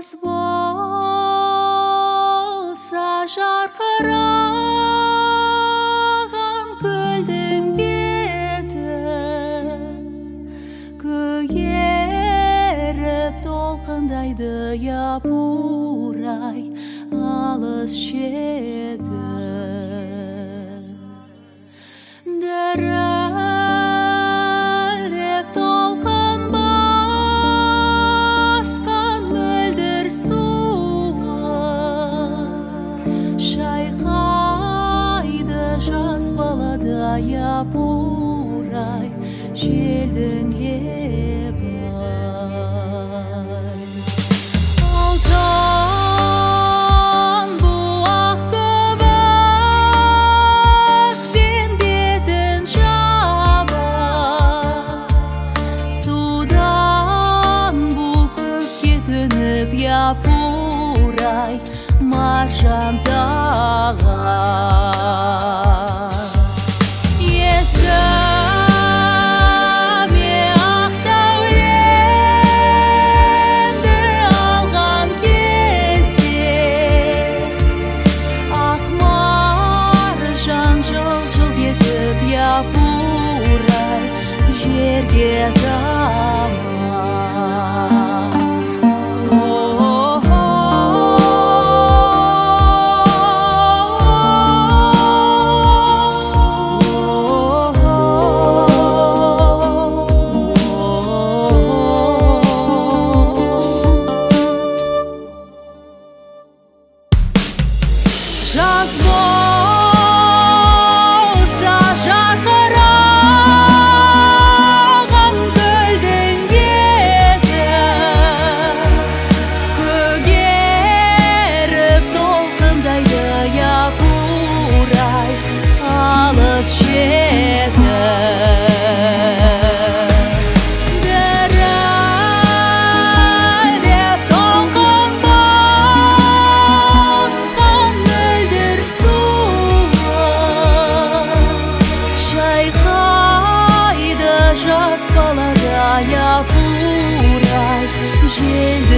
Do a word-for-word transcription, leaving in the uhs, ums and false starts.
жаз болса жарқыраған көлдің беті көгеріп толқындайды япырай алыс шеті дірілдеп толқын басқан мөлдір суы шайқайды жас балада япырай желдің лебі алтын буақ көбікпен бетін жабып судан бу көкке төніп япырай маржан тағар япырай жерге тамар жаз болса жарқыраған көлдің беті көгеріп толқындайды япырай алыс шеті япырай жел